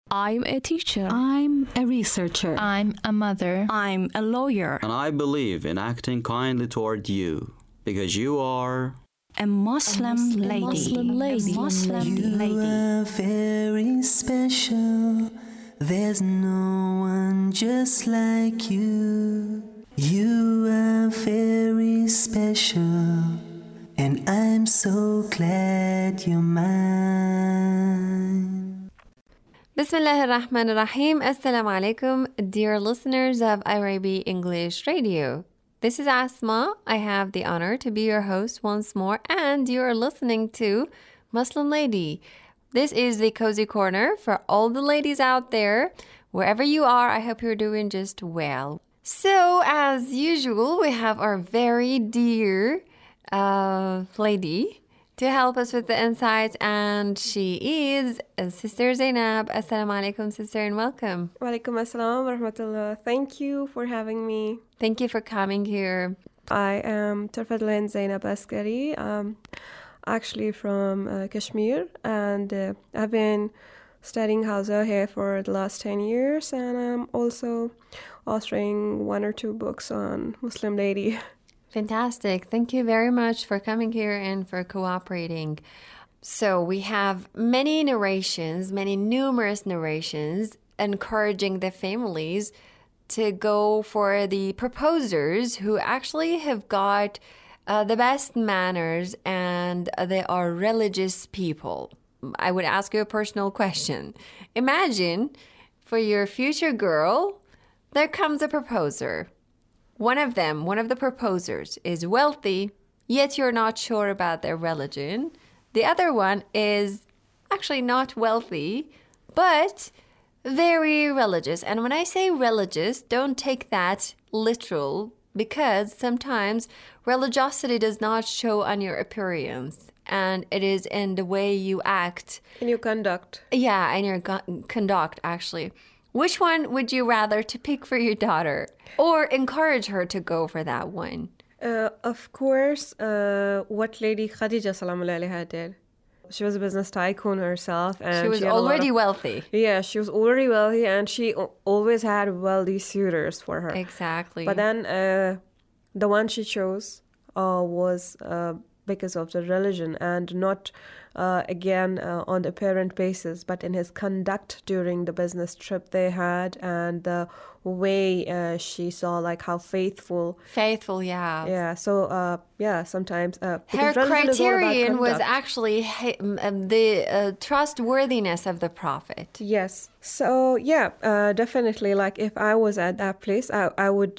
I'm a teacher. I'm a researcher. I'm a mother. I'm a lawyer. And I believe in acting kindly toward you, because you are A Muslim lady. Muslim lady. Muslim You lady. are very special. There's no one just like you. You are very special. And I'm so glad you're mine. Bismillah ar-Rahman ar-Rahim. Assalamu alaikum, dear listeners of IRIB English Radio. This is Asma. I have the honor to be your host once more, and you're listening to Muslim Lady. This is the Cozy Corner for all the ladies out there. Wherever you are, I hope you're doing just well. So, as usual, we have our very dear lady to help us with the insights, and she is Sister Zainab. Assalamu alaikum, sister, and welcome. Walaikum assalam wa rahmatullah. Thank you for having me. Thank you for coming here. I am Tarfadlan Zainab Askari, actually from Kashmir, and I've been studying Hausa here for the last 10 years, and I'm also authoring 1 or 2 books on Muslim lady. Fantastic. Thank you very much for coming here and for cooperating. So we have many narrations, many numerous narrations encouraging the families to go for the proposers who actually have got the best manners and they are religious people. I would ask you a personal question. Imagine for your future girl, there comes a proposer. One of the proposers is wealthy, yet you're not sure about their religion. The other one is actually not wealthy, but very religious. And when I say religious, don't take that literal, because sometimes religiosity does not show on your appearance, and it is in the way you act. In your conduct. Yeah, in your conduct, actually. Which one would you rather to pick for your daughter, or encourage her to go for that one? Of course, what Lady Khadija Salamullahi alayha did. She was a business tycoon herself. And she was had already wealthy. Yeah, she was already wealthy, and she always had wealthy suitors for her. Exactly. But then the one she chose was because of the religion, and not again on the apparent basis, but in his conduct during the business trip they had, and the way she saw like how faithful, yeah. So sometimes her criterion was actually the trustworthiness of the Prophet. Yes. So definitely, like if I was at that place, I would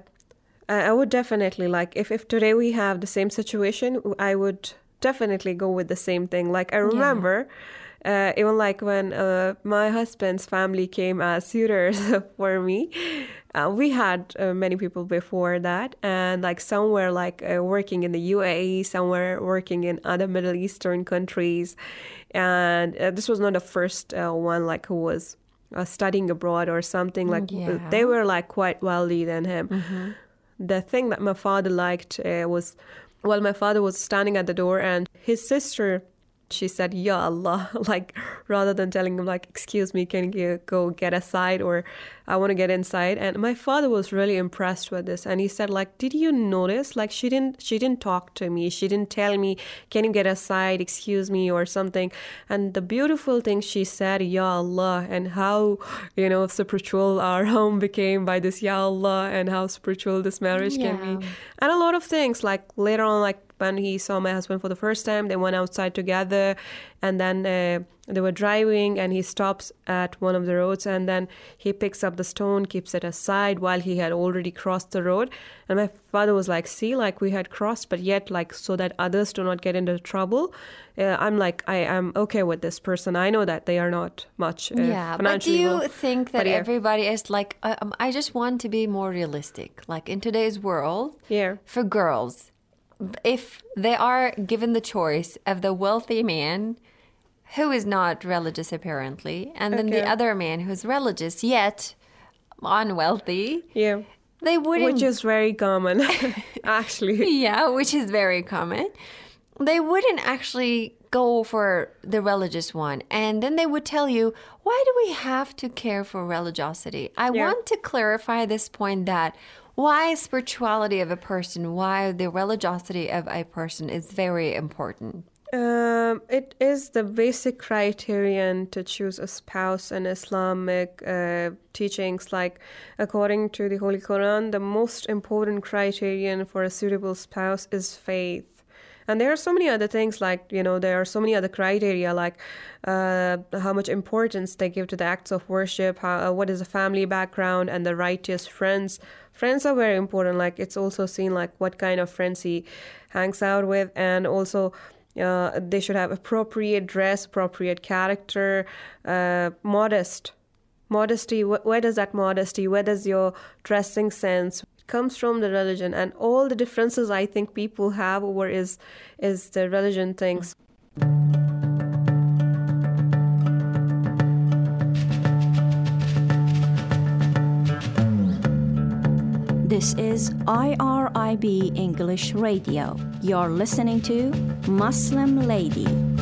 definitely, like if today we have the same situation, I would definitely go with the same thing. Like I remember even like when my husband's family came as suitors for me, we had many people before that, and like some were like working in the UAE, some were working in other Middle Eastern countries, and this was not the first one like who was studying abroad or something. Like they were like quite wealthy than him. Mm-hmm. The thing that my father liked was, well, my father was standing at the door, and his sister, she said, Ya Allah, like rather than telling him like, excuse me, can you go get aside, or I want to get inside. And my father was really impressed with this, and he said like, did you notice, like she didn't talk to me, she didn't tell me, can you get aside, excuse me, or something. And the beautiful thing she said, Ya Allah, and how spiritual our home became by this Ya Allah, and how spiritual this marriage can be. And a lot of things, like later on, like when he saw my husband for the first time, they went outside together, and then they were driving, and he stops at one of the roads, and then he picks up the stone, keeps it aside while he had already crossed the road. And my father was like, see, like we had crossed, but yet like so that others do not get into trouble. I'm like, I am okay with this person. I know that they are not much but do you think that but everybody is like, I just want to be more realistic. Like in today's world, for girls, if they are given the choice of the wealthy man who is not religious apparently, and then the other man who's religious yet unwealthy, they wouldn't. Which is very common, actually. Which is very common. they wouldn't actually go for the religious one. And then they would tell you, why do we have to care for religiosity? I want to clarify this point that why spirituality of a person, why the religiosity of a person is very important. It is the basic criterion to choose a spouse in Islamic teachings. Like, according to the Holy Quran, the most important criterion for a suitable spouse is faith. And there are so many other things, like, there are so many other criteria, like how much importance they give to the acts of worship, what is the family background, and the righteous friends. Friends are very important. Like, it's also seen like what kind of friends he hangs out with, and also they should have appropriate dress, appropriate character, modesty. Where does that modesty? Where does your dressing sense? Comes from the religion, and all the differences I think people have over is the religion things. This is IRIB English Radio. You're listening to Muslim Lady.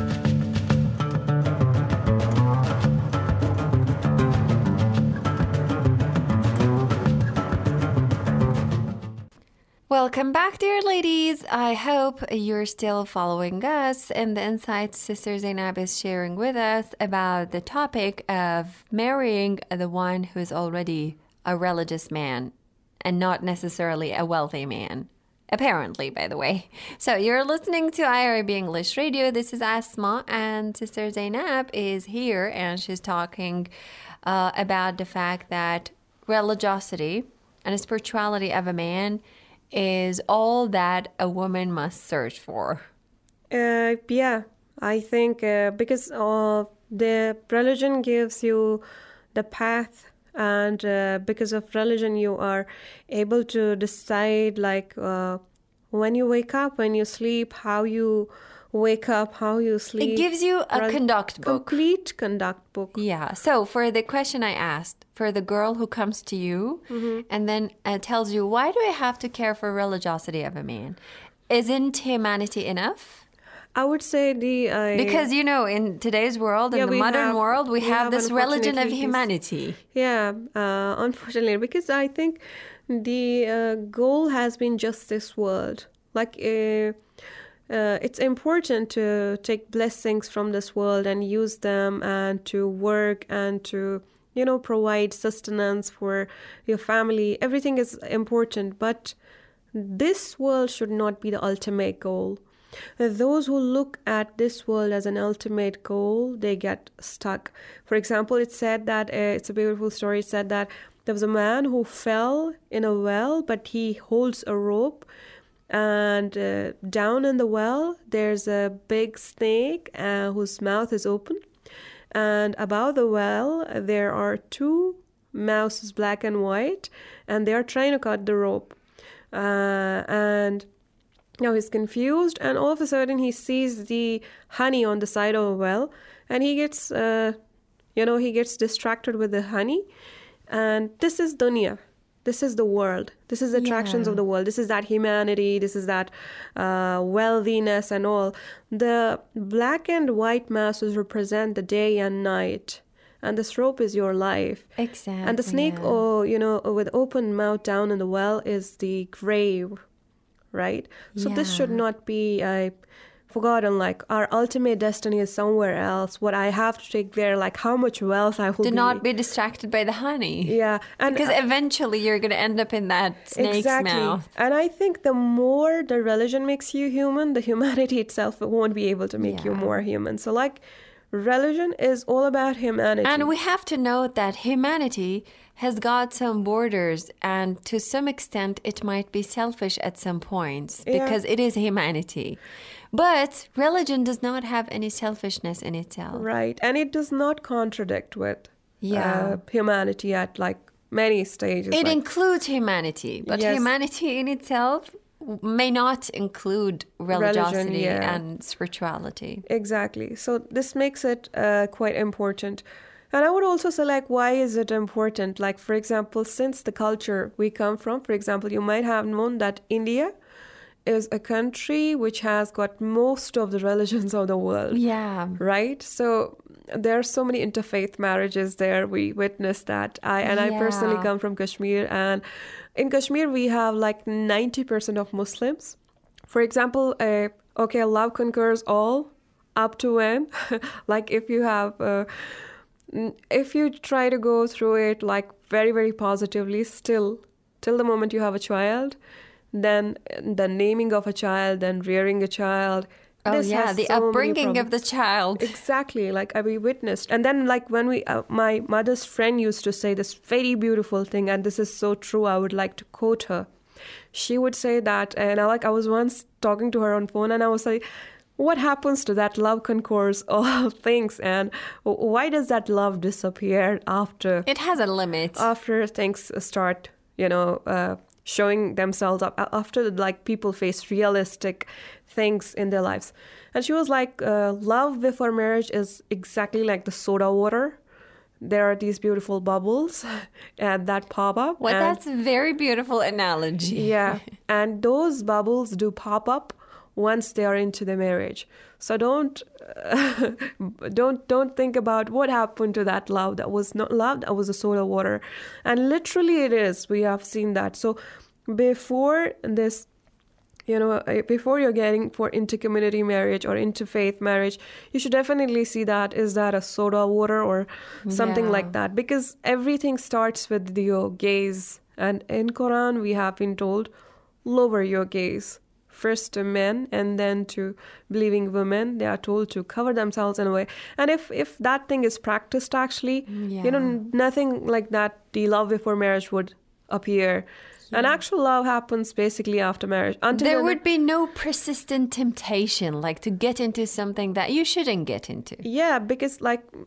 Welcome back, dear ladies. I hope you're still following us and the insights Sister Zainab is sharing with us about the topic of marrying the one who is already a religious man and not necessarily a wealthy man. Apparently, by the way. So you're listening to IRIB English Radio. This is Asma, and Sister Zainab is here, and she's talking about the fact that religiosity and the spirituality of a man is all that a woman must search for. Yeah, I think because the religion gives you the path, and because of religion you are able to decide, like, when you wake up, when you sleep, how you wake up, how you sleep. It gives you a conduct book. Complete conduct book. Yeah. So for the question I asked, for the girl who comes to you and then tells you, why do I have to care for religiosity of a man? Isn't humanity enough? I would say because, in today's world, in the modern world, we have this religion of humanity. Yeah, unfortunately, because I think the goal has been just this world. Like, it's important to take blessings from this world and use them, and to work, and to provide sustenance for your family. Everything is important, but this world should not be the ultimate goal. Those who look at this world as an ultimate goal, they get stuck. For example, it said that, it's a beautiful story, it said that there was a man who fell in a well, but he holds a rope, and down in the well, there's a big snake whose mouth is open. And above the well, there are two mouses, black and white, and they are trying to cut the rope. And now he's confused, and all of a sudden he sees the honey on the side of a well, and he gets, he gets distracted with the honey. And this is dunya. This is the world. This is the attractions of the world. This is that humanity. This is that wealthiness and all. The black and white masses represent the day and night. And this rope is your life. Exactly. And the snake, with open mouth down in the well is the grave, right? So this should not be forgotten. Like, our ultimate destiny is somewhere else. What I have to take there, like how much wealth I will Do not be distracted by the honey. Yeah. And because eventually you're going to end up in that snake's mouth. And I think the more the religion makes you human, the humanity itself won't be able to make you more human. So, like, religion is all about humanity. And we have to note that humanity has got some borders, and to some extent it might be selfish at some points because it is humanity. But religion does not have any selfishness in itself. Right. And it does not contradict with humanity at, like, many stages. It includes humanity, but humanity in itself may not include religiosity and spirituality. Exactly. So this makes it quite important. And I would also say, like, why is it important? Like, for example, since the culture we come from, for example, you might have known that India is a country which has got most of the religions of the world. Yeah. Right? So there are so many interfaith marriages there. We witnessed that. I personally come from Kashmir, and in Kashmir we have like 90% of Muslims. For example, love conquers all up to when? Like if you have, if you try to go through it like very, very positively still, till the moment you have a child, then the naming of a child, then rearing a child. Oh, yeah, the upbringing of the child. Exactly, like we witnessed. And then like when my mother's friend used to say this very beautiful thing, and this is so true, I would like to quote her. She would say that, and I was once talking to her on phone, and I was like, what happens to that love conquers all things, and why does that love disappear after? It has a limit. After things start, showing themselves up, after like people face realistic things in their lives. And she was like, love before marriage is exactly like the soda water. There are these beautiful bubbles and that pop up. Well, that's a very beautiful analogy. Yeah. And those bubbles do pop up once they are into the marriage. So don't think about what happened to that love. That was not love, that was a soda water. And literally it is. We have seen that. So before this, before you're getting into community marriage or interfaith marriage, you should definitely see that, is that a soda water or something like that? Because everything starts with your gaze. And in Quran, we have been told, lower your gaze. First to men and then to believing women. They are told to cover themselves in a way. And if that thing is practiced actually, nothing like that, the love before marriage would appear. And actual love happens basically after marriage. There would be no persistent temptation, like to get into something that you shouldn't get into. Yeah, because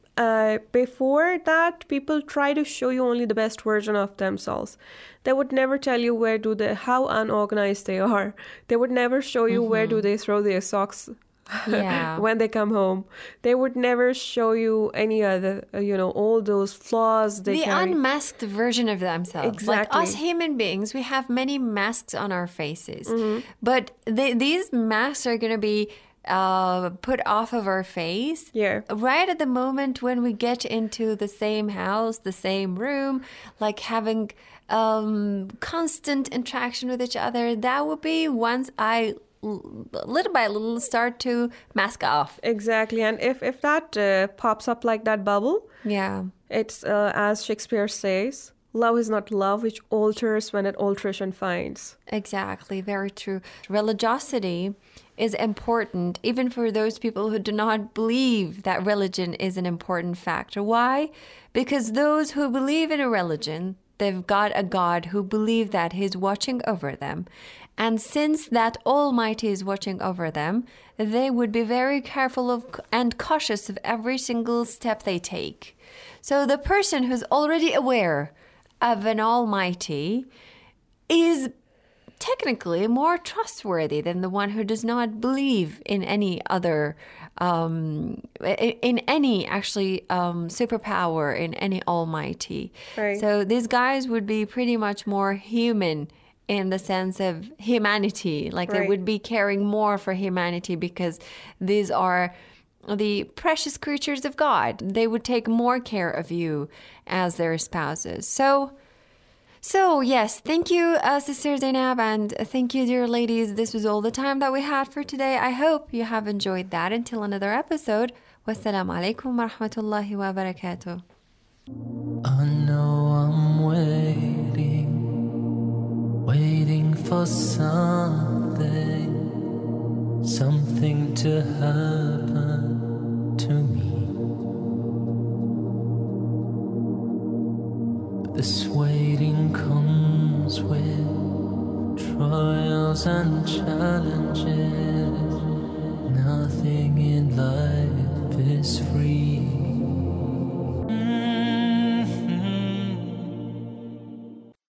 before that, people try to show you only the best version of themselves. They would never tell you how unorganized they are. They would never show you where do they throw their socks when they come home. They would never show you any other, all those flaws they carry. Unmasked version of themselves. Exactly. Like us human beings, we have many masks on our faces. But these masks are going to be put off of our face right at the moment when we get into the same house, the same room, like having constant interaction with each other. That would be once I little by little start to mask off. Exactly. And if that pops up like that bubble, it's as Shakespeare says, love is not love which alters when an alteration finds. Exactly, very true. Religiosity is important even for those people who do not believe that religion is an important factor. Why? Because those who believe in a religion, they've got a God who believe that he's watching over them. And since that Almighty is watching over them, they would be very careful and cautious of every single step they take. So the person who's already aware of an Almighty is technically more trustworthy than the one who does not believe in any other, superpower, in any Almighty. Right. So these guys would be pretty much more human in the sense of humanity. Like they would be caring more for humanity because these are the precious creatures of God. They would take more care of you as their spouses. So yes, thank you, Sister Zainab, and thank you, dear ladies. This was all the time that we had for today. I hope you have enjoyed that. Until another episode, wassalamu alaikum wa rahmatullahi wa barakatuh. I know I'm waiting for something to happen to me. This waiting comes with trials and challenges. Nothing in life is free.